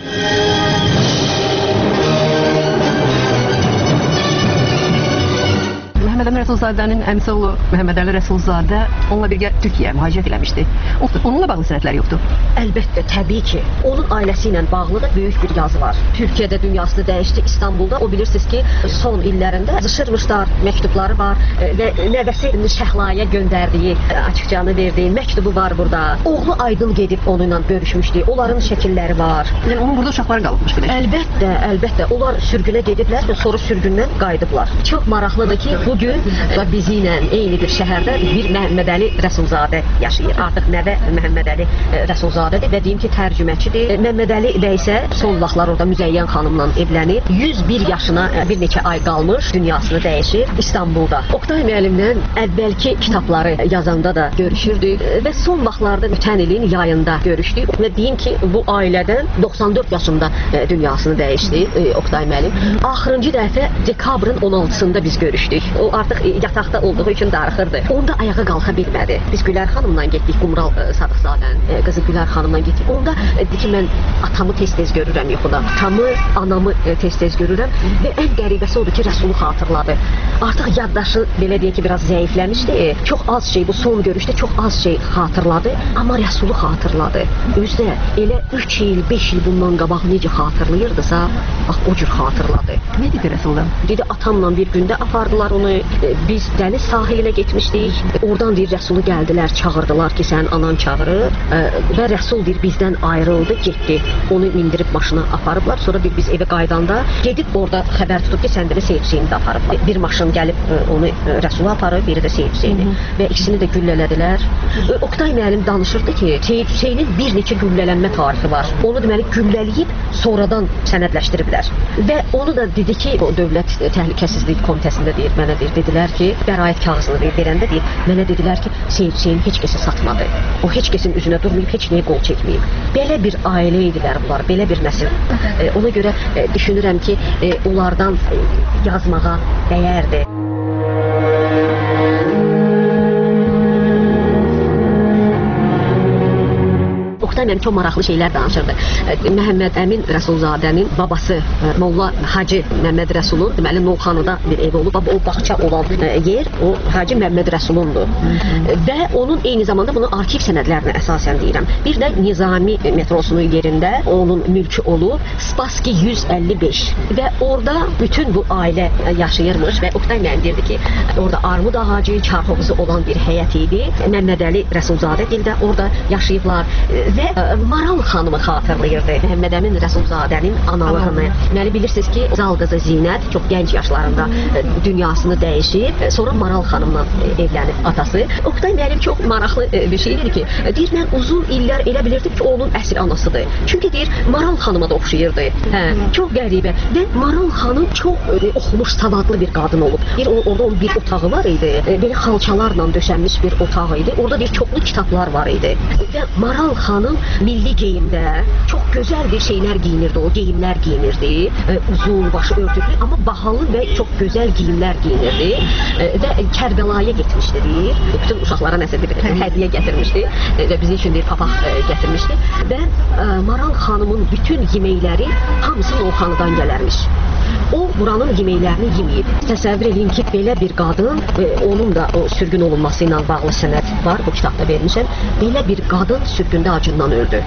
Məhəmməd Əmin Rəsulzadənin əmisi oğlu Məhəmməd Əli Rəsulzadə onunla birgə Türkiyəyə mühacirət eləmişdi. Onunla bağlı sənədləri yoxdur? Əlbəttə, təbii ki. Onun ailəsi ilə bağlı da böyük bir yazı var. Türkiyədə dünyasını dəyişdi, İstanbulda. O bilirsiniz ki, son illərində yazışırmışlar, məktubları var və nəvəsi Şəhlaya göndərdiyi, açıqcanı verdiyi məktubu var burada. Oğlu Aydın gedib onunla görüşmüşdü. Onların şəkilləri var. Yəni onun burada uşaqları qalıbmış bir də. Əlbəttə, əlbəttə. Onlar sürgünə gediblər və sonra sürgündən qayıdıblar. Çox maraqlıdır ki, bugün bizi ilə eyni bir şəhərdə bir Məhəmməd Əli Rəsulzadə yaşayır. Artıq nəvə Məhəmməd Əli Rəsulzadədir və deyim ki, tərcüməçidir. Məhəmməd Əli də isə son vaxtlar orada Müzəyyən xanımla evlənib. 101 yaşına bir neçə ay qalmış, dünyasını dəyişir İstanbulda. Oktay müəllimlə əvvəlki kitabları yazanda da görüşürdük və son vaxtlarda ötən ilin yayında görüşdük və deyim ki, bu ailədən 94 yaşında dünyasını dəyişdi Oktay müəllim. Axırıncı dəfə dekabrın 16-sında biz görüşdük. O artıq yataqda olduğu üçün darıxırdı. Onda ayağa qalxa bilmədi. Biz Gülər xanımla getdik, Qumral Sadıqzadənin qızı Gülər xanımla getdik. Onda dedi ki, mən atamı tez-tez görürəm yuxuda. Atamı, anamı tez-tez görürəm və ən qəribəsi odur ki, Rəsulu xatırladı. Artıq yaddaşı belə deyək ki, biraz zəifləmişdi. Çox az şey, bu son görüşdə çox az şey xatırladı, amma Rəsulu xatırladı. Özdə elə 3 il, 5 il bundan qabaq necə xatırlayırdısa, bax o cür xatırladı. Nə dedi Rəsuldan? Dedi, atamla bir gündə apardılar onu. Biz dəniz sahilinə getmişdik. Oradan deyir, Rəsulu gəldilər, çağırdılar ki, sənin anan çağırır. Və Rəsul deyir, bizdən ayrıldı, getdi. Onu mindirib maşına aparıblar. Sonra deyir, biz evə qaydanda gedib orada xəbər tutub ki, səndə də Seyid Hüseyni də aparıblar. Bir maşın gəlib onu Rəsulu aparıb, biri də Seyid Hüseyni. Və ikisini də güllələdilər. Oktay müəllim danışırdı ki, Seyid Hüseynin bir neçə güllələnmə tarixi var. Onu deməli güllələyib sonradan sənədləşdiriblər. Və onu da dedi ki, o Dövlət Təhlükəsizlik Komitəsində deyir, mənə deyir, dedilər ki, bəraət kağızını verəndə deyir, mənə dedilər ki, Seyid Hüseyin heç kəsə satmadı. O heç kəsin üzünə durmayıb, heç nəyə qol çəkməyib. Belə bir ailə idilər bunlar, belə bir nəsil. Ona görə düşünürəm ki, onlardan yazmağa dəyərdir. Oktay mənim çox maraqlı şeylər danışırdı. Məhəmməd Əmin Rəsulzadənin babası Molla Hacı Məmməd Rəsulun deməli Novxanıda bir ev olub. O bağça olan yer o Hacı Məmməd Rəsulundur. Və onun eyni zamanda bunu arxiv sənədlərinə əsasən deyirəm. Bir də Nizami metrosunun yerində onun mülkü olub Spassky 155 və orada bütün bu ailə yaşayırmış və Oktay müəllim deyirdi ki, orada armud ağacı, çarhovuzu olan bir həyət idi. Məmməd Əli Rəsulzadə də orada yaşayıblar və Maral xanımı xatırlayırdı. Məhəmməd Əmin Rəsulzadənin analığını. Deməli bilirsiniz ki, Zal qızı Zinət çox gənc yaşlarında dünyasını dəyişib, sonra Maral xanımla evlənib atası. Oqtay müəllim çox maraqlı bir şey dedi ki, deyir mən uzun illər elə bilirdim ki, onun əsl anasıdır. Çünki deyir Maral xanıma da oxşayırdı. Çox qəribə. Və Maral xanım çox oxumuş, savadlı bir qadın olub. Orada onun bir otağı var idi. Belə xalçalarla döşənmiş bir otağı idi. Orada bir çoxlu kitablar var idi. Və Maral xanım milli geyimdə çox gözəl bir şeylər giyinirdi. O geyimlər giyinirdi. Uzun, başı örtüklü, amma bahalı və çox gözəl geyimlər giyinirdi. Və Kərbəlaya getmişdi deyir. Bütün uşaqlara nəsə bir hədiyyə gətirmişdi. Və bizim üçün bir papaq gətirmişdi. Və Maral xanımın bütün yeməkləri hamısı Novxanıdan gələrmiş. O buranın yeməklərini yeməyib. Təsəvvür edin ki, belə bir qadın, onun da o sürgün olunması ilə bağlı sənəd var, bu kitabda vermişəm. Belə bir qadın sürgündə acından öldü.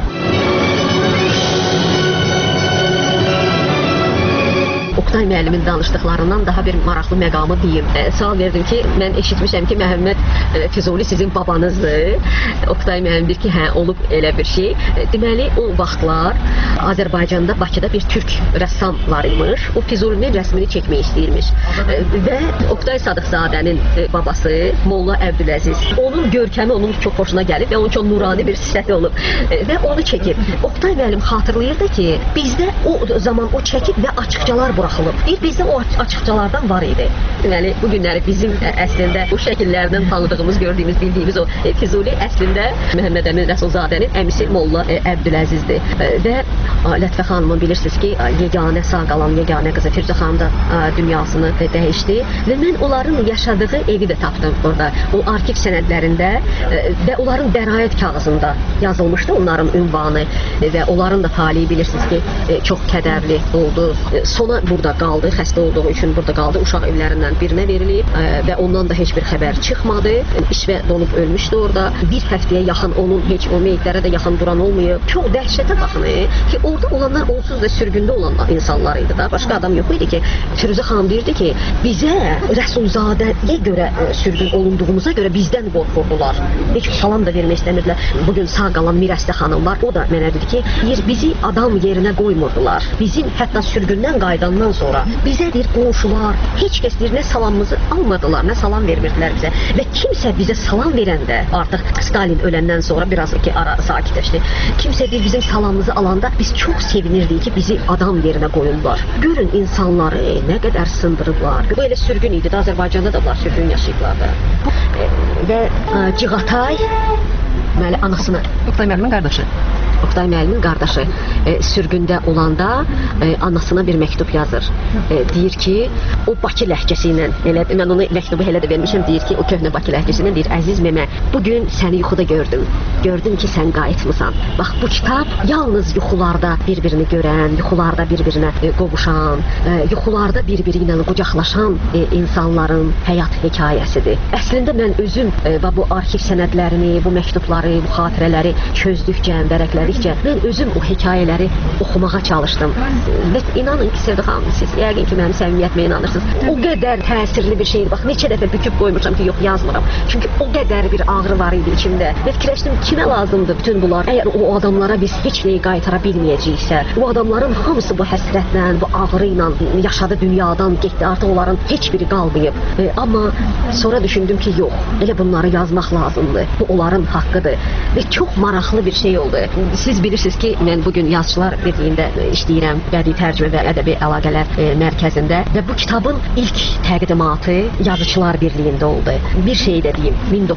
Oqtay müəllimin danışdıqlarından daha bir maraqlı məqamı deyim. Sual verdim ki, mən eşitmişəm ki, Məhəmməd Füzuli sizin babanızdır. Oqtay müəllim deyir ki, hə, olub elə bir şey. Deməli, o vaxtlar Azərbaycanda, Bakıda bir türk rəssam var imiş. O Füzulinin rəsmini çəkmək istəyirmiş. Və Oqtay Sadıqzadənin babası Molla Əbdüləziz. Onun görkəmi onun çox xoşuna gəlib və onun çox nurani bir sifəti olub. Və onu çəkib. Oqtay müəllim xatırlayırdı ki, bizdə o zaman o çəkib və açıqcalar buraxılıb. Bizdə o açıqcalardan var idi. Deməli, bu günləri bizim əslində bu şəkillərdən tanıdığımız, gördüyümüz, bildiyimiz o Füzuli əslində Məhəmməd Əmin Rəsulzadənin əmisi Molla Əbdüləzizdir. Və Lətifə xanımın bilirsiniz ki, yeganə sağ qalan yeganə qızı Firuzə xanım da dünyasını dəyişdi. Və mən onların yaşadığı evi də tapdım orada. O arxiv sənədlərində və onların bəraət kağızında yazılmışdı onların ünvanı və onların da taliyi bilirsiniz ki, çox kədərli oldu. Sona burada qaldı, xəstə olduğu üçün burada qaldı. Uşaq evlərindən birinə verilib və ondan da heç bir xəbər çıxmadı. İşvə donub ölmüşdü orada. Bir həftəyə yaxın onun heç o meyitlərə də yaxın duran olmayıb. Çox dəhşətə baxın ki, orada olanlar onsuz da sürgündə olan insanlar idi da. Başqa adam yox idi ki, Firuzə xanım deyirdi ki, bizə Rəsulzadəyə görə sürgün olunduğumuza görə bizdən qorxurdular. Heç salam da vermək istəmirdilər. Bugün sağ qalan Mirəsdə xanım var. O da mənə dedi ki, bizi adam yerinə qoymurdular. Bizim hətta sürgündən qayıdandan sonra bizə deyir qonşular, heç kəs deyir nə salamımızı almadılar, nə salam vermirdilər bizə. Və kimsə bizə salam verəndə, artıq Stalin öləndən sonra biraz ki ara sakitləşdi. Kimsə deyir bizim salamımızı alanda biz çox sevinirdik ki, bizi adam yerinə qoyurlar. Görün insanları nə qədər sındırıblar. Bu elə sürgün idi. Azərbaycanda da var sürgün yaşayıblar da. Və Cığatay deməli anasını, Oqtay müəllimin qardaşı. Oqtay müəllimin qardaşı sürgündə olanda anasına bir məktub yazır. Deyir ki, o Bakı ləhcəsi ilə, mən onu məktubu elə də vermişəm, deyir ki, o köhnə Bakı ləhcəsi ilə deyir, əziz memə, bugün səni yuxuda gördüm. Gördüm ki, sən qayıtmısan. Bax, bu kitab yalnız yuxularda bir-birini görən, yuxularda bir-birinə qovuşan, yuxularda bir-biri ilə qucaqlaşan insanların həyat hekayəsidir. Əslində mən özüm bu arxiv sənədlərini, bu məktubları, bu xatirələri çözdükcə, vərəqlədikcə mən özüm o hekayələri oxumağa çalışdım. Və inanın ki, Sevda xanım, siz yəqin ki, mənim səmimiyyətimə inanırsınız. O qədər təsirli bir şeydir. Bax, neçə dəfə büküb qoymuşam ki, yox, yazmıram. Çünki o qədər bir ağrı var idi içimdə. Və fikirləşdim, kimə lazımdır bütün bunlar? Əgər o adamlara biz heç nəyi qaytara bilməyəcəksə, o adamların hamısı bu həsrətlə, bu ağrı ilə yaşadı, dünyadan getdi. Artıq onların heç biri qalmayıb. Amma sonra düşündüm ki, yox, elə bunları yazmaq lazımdır. Bu onların haqqıdır. Və çox maraqlı bir şey oldu. Siz bilirsiniz ki, mən bugün Yazıçılar Birliyində işləyirəm, bədii tərcümə və ədəbi əlaqələr mərkəzində və bu kitabın ilk təqdimatı Yazıçılar Birliyində oldu. Bir şey də deyim,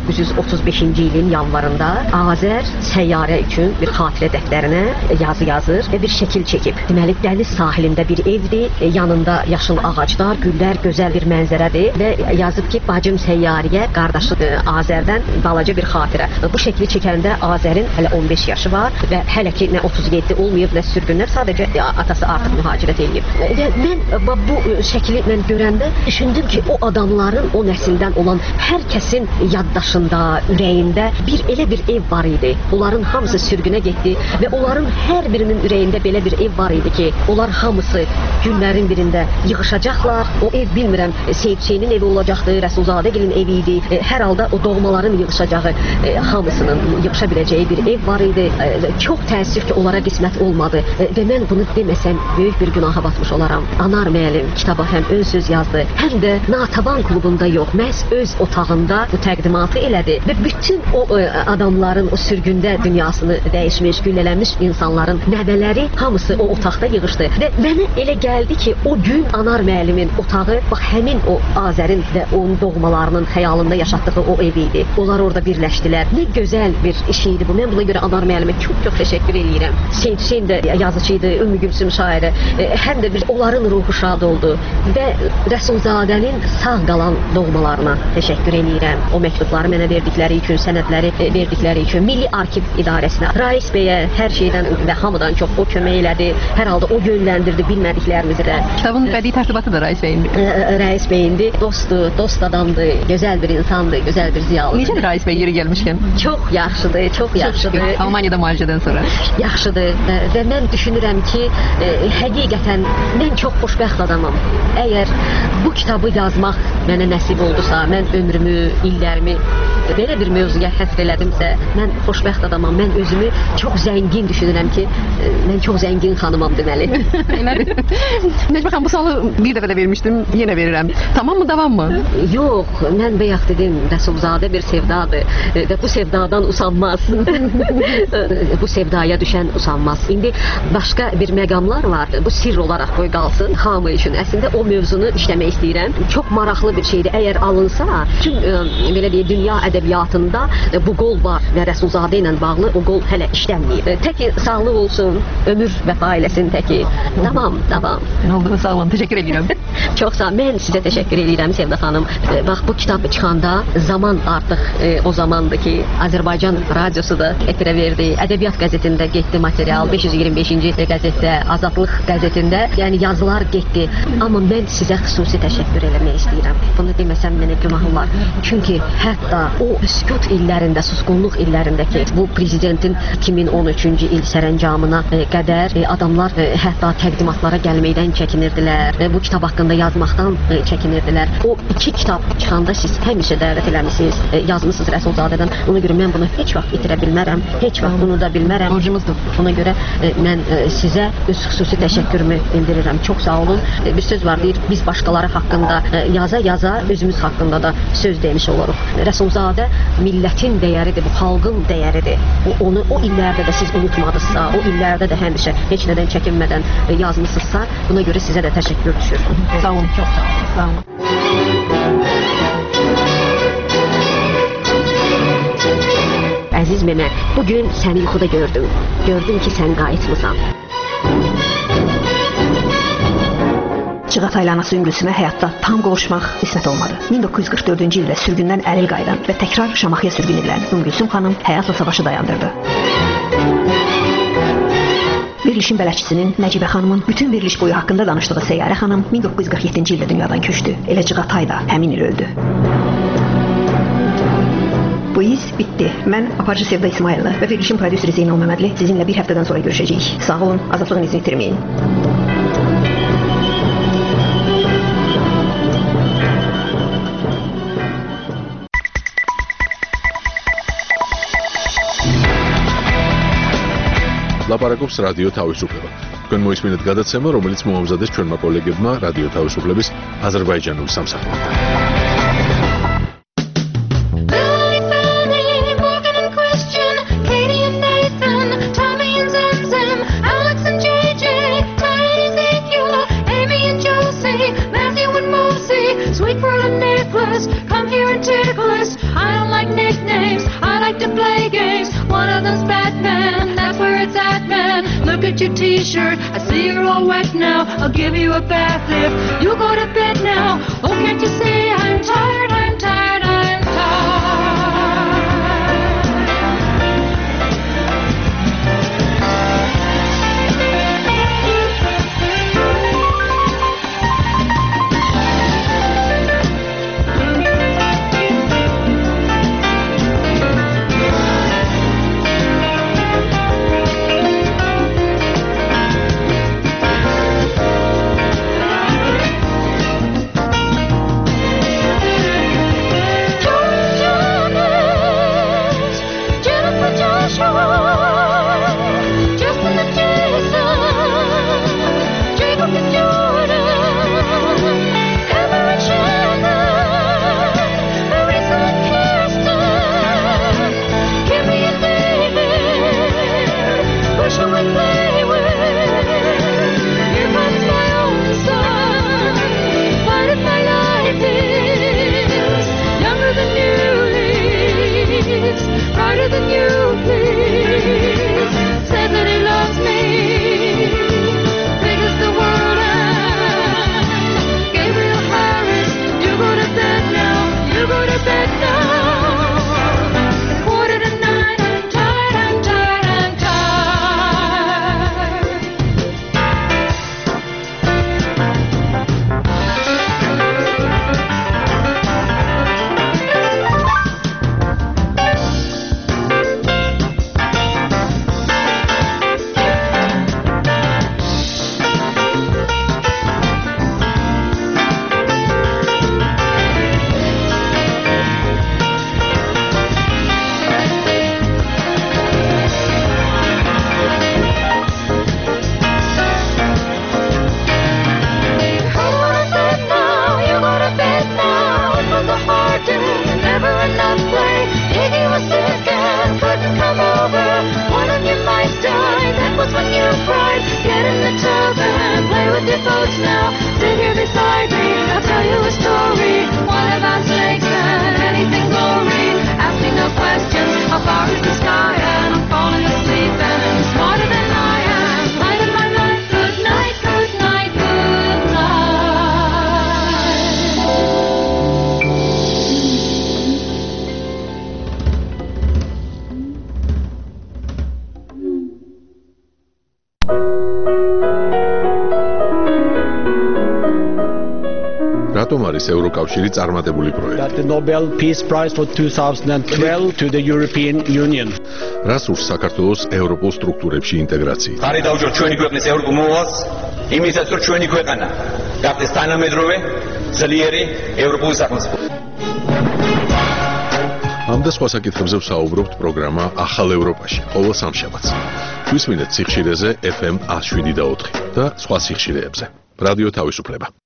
1935-ci ilin yanvarında Azər səyyarə üçün bir xatirə dəftərinə yazı yazır və bir şəkil çəkib. Deməli, dəniz sahilində bir evdir, yanında yaşıl ağaclar, güllər, gözəl bir mənzərədir və yazıb ki, bacım səyyariyə, qardaşı Azərdən balaca bir xatirə. Bu şəkli çəkəndə Azərin hələ 15 yaşı var və hələ ki, nə 37 olmayıb, nə sürgünlər, sadəcə atası artıq mühacirət edib. Və mən bu şəkli mən görəndə düşündüm ki, o adamların, o nəsildən olan hər kəsin yaddaşında, ürəyində elə bir ev var idi. Onların hamısı sürgünə getdi və onların hər birinin ürəyində belə bir ev var idi ki, onlar hamısı günlərin birində yığışacaqlar. O ev, bilmirəm, Seyid Hüseynin evi olacaqdı, Rəsulzadəgilin evi idi. Hər halda o doğmaların yığışacağı, hamısının yığışa biləcəyi bir ev var idi. çox təəssüf ki, onlara qismət olmadı və mən bunu deməsəm böyük bir günaha batmış olaram. Anar müəllim kitaba həm ön söz yazdı, həm də Natavan klubunda yox, məhz öz otağında bu təqdimatı elədi və bütün o adamların o sürgündə dünyasını dəyişmiş, güllələnmiş insanların nəvələri hamısı o otaqda yığışdı və mənə elə gəldi ki, o gün Anar müəllimin otağı bax həmin o Azərin və onun doğmalarının xəyalında yaşatdığı o ev idi. Onlar orada birləşdilər. Nə gözəl bir iş idi bu. Mən buna görə Anar müəllimə çox təşəkkür edirəm. Seyid Hüseyn də yazıcı idi, Ümmü Gülsüm şairi. Həm də onların ruhu şad oldu və Rəsulzadənin sağ qalan doğmalarına təşəkkür edirəm. O məktubları mənə verdikləri üçün, sənədləri verdikləri üçün Milli Arxiv İdarəsinə, Rais bəyə hər şeydən və hamıdan çox o kömək elədi. Hər halda o yönləndirdi bilmədiklərimizi də. Kitabın bədii tərtibatı da Rais bəyindi. Rais bəyindi, dostdur, dost adamdır, gözəl bir insandır, gözəl bir ziyalıdır. Necədir Rais bəy yeri gəlmişkən? Çox yaxşıdır, çox yaxşıdır. Almaniyada müalicədən sonra. Yaxşıdır və mən düşünürəm ki, həqiqətən mən çox xoşbəxt adamam. Əgər bu kitabı yazmaq mənə nəsib oldusa, mən ömrümü, illərimi belə bir mövzuya həsr elədimsə, mən xoşbəxt adamam. Mən özümü çox zəngin düşünürəm ki, mən çox zəngin xanımam deməli. Elədir. Necə baxın, bu sualı bir dəfə də vermişdim, yenə verirəm. Tamam mı, davam mı? Yox, mən bayaq dedim, Rəsulzadə bir sevdadır və bu sevdadan usanmaz. Bu sevdaya düşən usanmaz. İndi başqa bir məqamlar var. Bu sirr olaraq qoy qalsın hamı üçün. Əslində o mövzunu işləmək istəyirəm. Çox maraqlı bir şeydir. Əgər alınsa, tüm belə deyək, dünya ədəbiyyatında bu qol var və Rəsulzadə ilə bağlı o qol hələ işlənməyib. Təki sağlıq olsun, ömür vəfa eləsin təki. Tamam. Nə oldu? Sağ olun, təşəkkür edirəm. Çox sağ ol. Mən sizə təşəkkür edirəm Sevda xanım. Bax, bu kitab çıxanda zaman artıq o zamandır ki, Azərbaycan radiosu da efirə verdi. Ədəbiyyat qəzetində getdi material, 525-ci qəzetdə, Azadlıq qəzetində, yəni yazılar getdi. Amma mən sizə xüsusi təşəkkür eləmək istəyirəm. Bunu deməsəm mənə günahım var. Çünki hətta o sükut illərində, susqunluq illərindəki bu prezidentin 2013-cü il sərəncamına qədər adamlar hətta təqdimatlara gəlməkdən çəkinirdilər. Bu kitab haqqında yazmaqdan çəkinirdilər. O iki kitab çıxanda siz həmişə dəvət eləmisiniz, yazmısınız Rəsulzadədən. Ona görə mən bunu heç vaxt itirə bilmərəm, heç vaxt unuda bilmərəm. Borcumuzdur. Ona görə mən sizə öz xüsusi təşəkkürümü bildirirəm. Çox sağ olun. Bir söz var, deyir, biz başqaları haqqında yaza özümüz haqqında da söz demiş oluruq. Rəsulzadə millətin dəyəridir, bu xalqın dəyəridir. Onu o illərdə də siz unutmadınızsa, o illərdə də həmişə heç nədən çəkinmədən yazmısınızsa, buna görə sizə də təşəkkür düşür. Sağ olun, çox sağ olun. Sağ olun. Əziz Məmə, bugün səni yuxuda gördüm. Gördüm ki, sən qayıtmısan. Çığatayla anası Üngülsümə həyatda tam qovuşmaq qismət olmadı. 1944-cü ildə sürgündən əlil qayıdan və təkrar Şamaxıya sürgün edilən Üngülsüm xanım həyatla savaşı dayandırdı. Verilişin bələdçisinin Nəcibə xanımın bütün veriliş boyu haqqında danışdığı Səyyarə xanım 1947-ci ildə dünyadan köçdü. Elə Cığatay da həmin il öldü. Bu iz bitdi. Mən aparıcı Sevda İsmayıllı və verilişin prodüseri Zeynal Məmmədli sizinlə bir həftədən sonra görüşəcəyik. Sağ olun, azadlığın izini itirməyin. ლაპარაკობს რადიო თავისუფლება. თქვენ მოისმინეთ გადაცემა, რომელიც მოამზადეს ჩვენმა კოლეგებმა რადიო თავისუფლების აზერბაიჯანული სამსახურიდან. Your t-shirt, I see you're all wet now. I'll give you a bath if you go to bed now. Oh, can't you see I'm tired, I'm tired, I'm tell you a story. What about snakes and anything gory? Ask me no questions. How far is the sky? And I'm falling asleep and you're smarter than I am. Light of my life. Good night, good night, good night. რატომ არის ევროკავშირი წარმატებული პროექტი? That the Nobel Peace Prize for 2012 to the European Union. რას ურს საქართველოს ევროპულ სტრუქტურებში ინტეგრაცია? ხარი დაუჭირ ჩვენი ქვეყნის ევროპულ მოვალს, იმისაც რომ ჩვენი ქვეყანა გახდეს თანამედროვე, ძლიერი ევროპული სახელმწიფო. ამ და სხვა საკითხებზე ვსაუბრობთ პროგრამა ახალ ევროპაში ყოველ სამშაბათს. გვისმინეთ სიხშირეზე FM 107.4 და სხვა სიხშირეებზე. რადიო თავისუფლება.